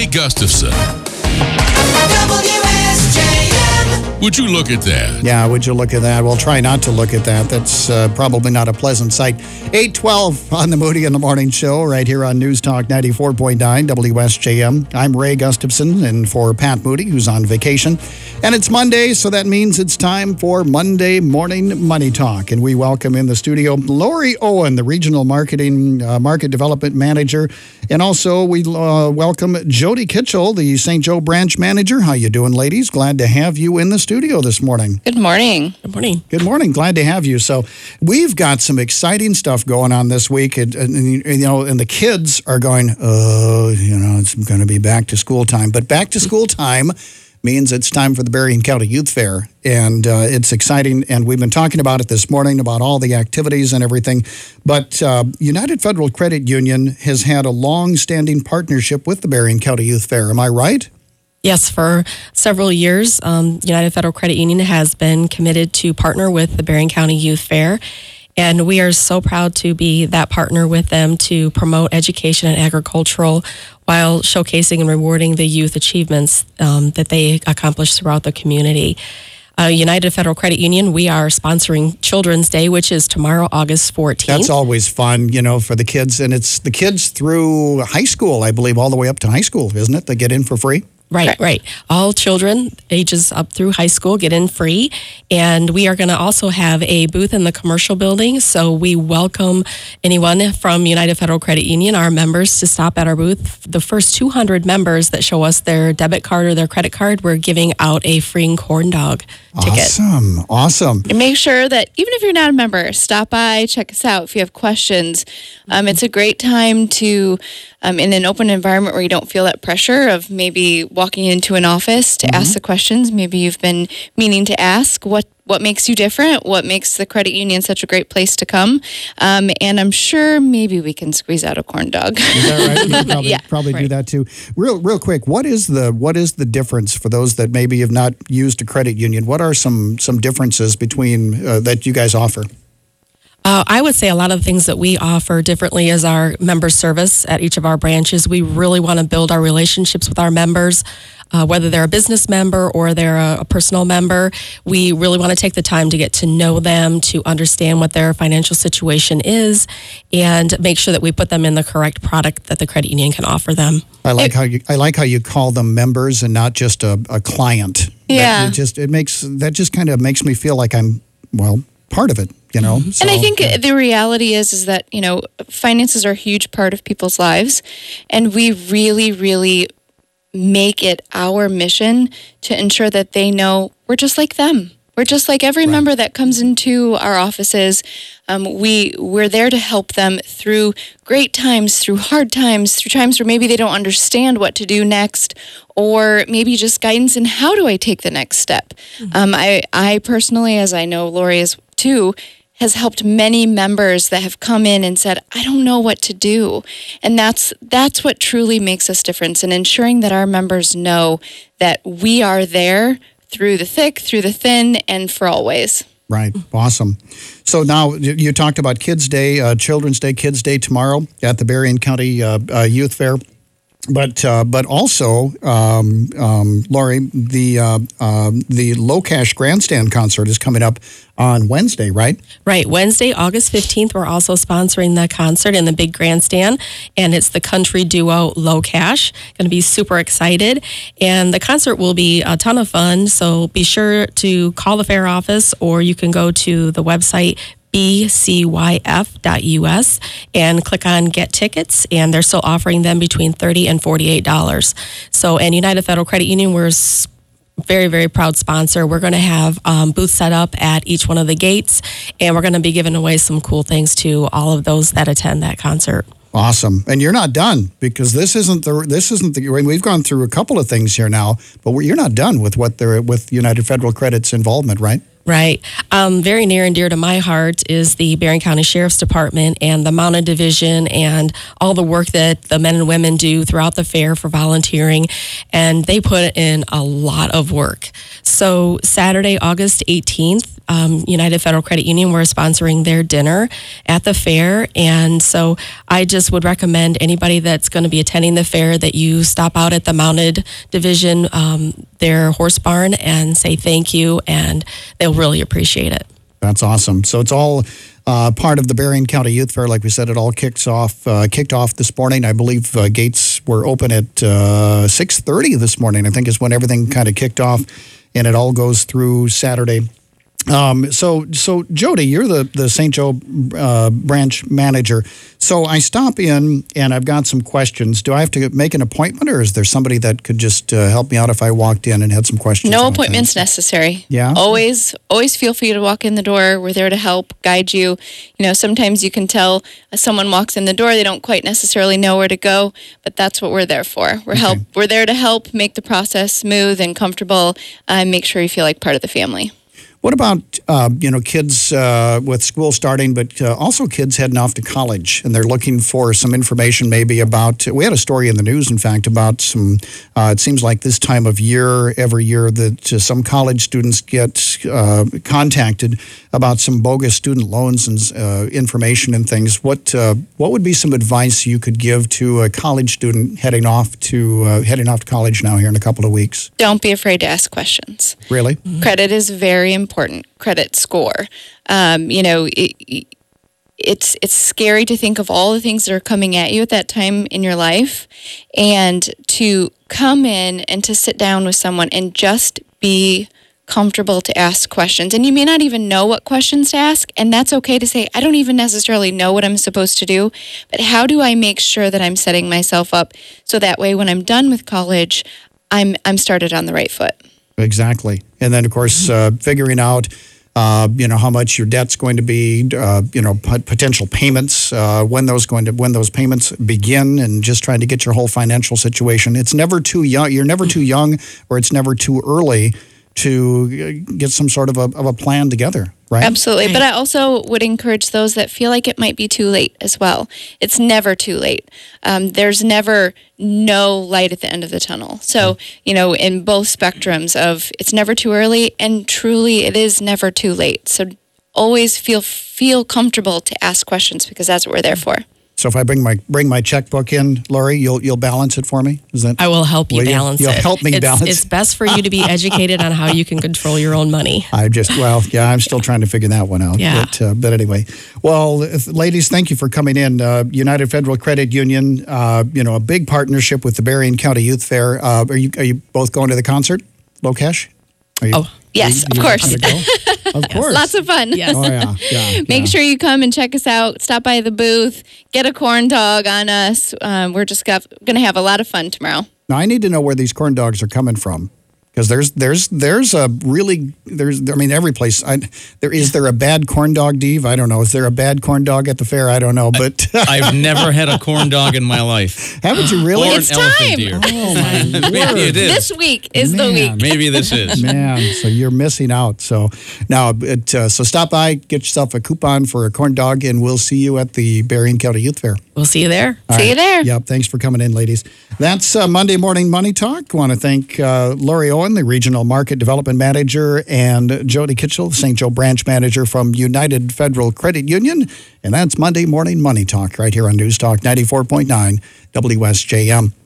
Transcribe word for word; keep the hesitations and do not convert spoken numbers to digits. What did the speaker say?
Gustafson. W S J M. Would you look at that? Yeah, would you look at that? We'll try not to look at that. That's uh, probably not a pleasant sight. eight twelve on the Moody in the Morning Show right here on News Talk ninety-four point nine W S J M. I'm Ray Gustafson, and for Pat Moody, who's on vacation. And it's Monday, so that means it's time for Monday Morning Money Talk. And we welcome in the studio Lori Owen, the Regional Marketing uh, Market Development Manager. And also we uh, welcome Jody Kitchell, the Saint Joe Branch Manager. How you doing, ladies? Glad to have you in the studio this morning. Good morning. Good morning. Good morning. Glad to have you. So we've got some exciting stuff going on this week. And, and, and you know, and the kids are going, oh, you know, it's going to be back to school time. But back to school time means it's time for the Berrien County Youth Fair. And uh, it's exciting. And we've been talking about it this morning, about all the activities and everything. But uh, United Federal Credit Union has had a long-standing partnership with the Berrien County Youth Fair. Am I right? Yes, for several years, um, United Federal Credit Union has been committed to partner with the Berrien County Youth Fair. And we are so proud to be that partner with them to promote education and agricultural while showcasing and rewarding the youth achievements um, that they accomplish throughout the community. Uh, United Federal Credit Union, we are sponsoring Children's Day, which is tomorrow, August fourteenth. That's always fun, you know, for the kids. And it's the kids through high school, I believe, all the way up to high school, isn't it? They get in for free? Right, right. All children ages up through high school get in free. And we are going to also have a booth in the commercial building. So we welcome anyone from United Federal Credit Union, our members, to stop at our booth. The first two hundred members that show us their debit card or their credit card, we're giving out a free corn dog ticket. Awesome, awesome. And make sure that even if you're not a member, stop by, check us out if you have questions. Um, it's a great time to, um, in an open environment where you don't feel that pressure of maybe walking into an office to mm-hmm. ask the questions maybe you've been meaning to ask. What what makes you different? What makes the credit union such a great place to come? Um, and I'm sure maybe we can squeeze out a corn dog. Is that right? You can probably, yeah, probably right. do that too. Real real quick, what is the what is the difference for those that maybe have not used a credit union? What are some some differences between uh, that you guys offer? Uh, I would say a lot of the things that we offer differently is our member service at each of our branches. We really want to build our relationships with our members, uh, whether they're a business member or they're a, a personal member. We really want to take the time to get to know them, to understand what their financial situation is, and make sure that we put them in the correct product that the credit union can offer them. I like it, how you I like how you call them members and not just a, a client. Yeah, that, it just it makes that just kind of makes me feel like I'm well part of it. You know, mm-hmm. so, and I think yeah. the reality is, is that, you know, finances are a huge part of people's lives. And we really, really make it our mission to ensure that they know we're just like them. We're just like every right. member that comes into our offices. Um, we, we're there to help them through great times, through hard times, through times where maybe they don't understand what to do next, or maybe just guidance in how do I take the next step. Mm-hmm. Um, I, I personally, as I know Lori is too, has helped many members that have come in and said, I don't know what to do. And that's that's what truly makes us different, and ensuring that our members know that we are there through the thick, through the thin, and for always. Right. Awesome. So now you talked about Kids Day, uh, Children's Day, Kids Day tomorrow at the Berrien County uh, uh, Youth Fair. But uh, but also, um, um, Lori, the uh, uh, the Low Cash Grandstand concert is coming up on Wednesday, right? Right. Wednesday, August fifteenth, we're also sponsoring the concert in the big grandstand, and it's the country duo Low Cash. Going to be super excited. And the concert will be a ton of fun, so be sure to call the fair office, or you can go to the website b c y f dot u s and click on Get Tickets, and they're still offering them between thirty dollars and forty-eight dollars. So, and United Federal Credit Union, we're very, very proud sponsor. We're going to have um, booths set up at each one of the gates, and we're going to be giving away some cool things to all of those that attend that concert. Awesome. And you're not done, because this isn't the this isn't the we've gone through a couple of things here now, but we're, you're not done with what they're with United Federal Credit's involvement, right? Right. Um, very near and dear to my heart is the Barron County Sheriff's Department and the Mounted Division and all the work that the men and women do throughout the fair for volunteering. And they put in a lot of work. So Saturday, August eighteenth, um, United Federal Credit Union, we're sponsoring their dinner at the fair. And so I just would recommend anybody that's going to be attending the fair that you stop out at the Mounted Division, um, their horse barn, and say thank you, and they'll really appreciate it. That's awesome. So it's all uh, part of the Berrien County Youth Fair. Like we said, it all kicks off, uh, kicked off this morning. I believe uh, gates were open at uh, six thirty this morning, I think is when everything kind of kicked off, and it all goes through Saturday. Um, so, so Jody, you're the, the Saint Joe uh, branch manager. So I stop in and I've got some questions. Do I have to make an appointment, or is there somebody that could just uh, help me out if I walked in and had some questions? No on appointments things? necessary. Yeah? Always, always feel free to walk in the door. We're there to help, guide you. You know, sometimes you can tell as someone walks in the door, they don't quite necessarily know where to go, but that's what we're there for. We're Okay. help. We're there to help make the process smooth and comfortable, uh, and make sure you feel like part of the family. What about, uh, you know, kids uh, with school starting, but uh, also kids heading off to college, and they're looking for some information maybe about, we had a story in the news, in fact, about some, uh, it seems like this time of year, every year, that uh, some college students get uh, contacted about some bogus student loans and uh, information and things. What uh, what would be some advice you could give to a college student heading off to uh, heading off to college now here in a couple of weeks? Don't be afraid to ask questions. Really? Credit is very important. Credit score. Um, you know, it, it's it's scary to think of all the things that are coming at you at that time in your life, and to come in and to sit down with someone and just be comfortable to ask questions. And you may not even know what questions to ask, and that's okay to say, I don't even necessarily know what I'm supposed to do, but how do I make sure that I'm setting myself up so that way when I'm done with college, I'm I'm started on the right foot. Exactly. And then, of course, uh, figuring out, uh, you know, how much your debt's going to be, uh, you know, pot- potential payments, uh, when those going to when those payments begin, and just trying to get your whole financial situation. It's never too young. You're never too young, or it's never too early to get some sort of a, of a plan together, right? Absolutely. Right. But I also would encourage those that feel like it might be too late as well. It's never too late. Um, there's never no light at the end of the tunnel. So, you know, in both spectrums of it's never too early, and truly it is never too late. So always feel feel comfortable to ask questions, because that's what we're there for. So if I bring my bring my checkbook in, Lori, you'll you'll balance it for me? Is that? I will help you Will you? balance You'll it. help me it's, balance. It's best for you to be educated on how you can control your own money. I just, well, yeah, I'm still trying to figure that one out. Yeah. But, uh, but anyway, well, if, ladies, thank you for coming in. Uh, United Federal Credit Union, uh, you know, a big partnership with the Berrien County Youth Fair. Uh, are you are you both going to the concert, Lokesh? Are you, Oh, yes, are of you course. gonna go? Of course. Lots of fun. Yes. Oh, yeah, yeah. Make yeah. sure you come and check us out. Stop by the booth. Get a corn dog on us. Um, we're just going to have a lot of fun tomorrow. Now, I need to know where these corn dogs are coming from. Because there's there's there's a really there's I mean every place I there is there a bad corn dog, Dave? I don't know. Is there a bad corn dog at the fair? I don't know, but I've never had a corn dog in my life. haven't you really? Or It's an elephant time. deer. Oh my Maybe word. it is. This week is the Man. week. Maybe this is. Man, so you're missing out. So now, it, uh, so stop by, get yourself a coupon for a corn dog, and we'll see you at the Berrien County Youth Fair. We'll see you there. All See you there. Yep. Thanks for coming in, ladies. That's uh, Monday Morning Money Talk. I want to thank uh, Lori Owen, the Regional Market Development Manager, and Jody Kitchell, the Saint Joe Branch Manager from United Federal Credit Union. And that's Monday Morning Money Talk right here on News Talk ninety-four point nine W S J M.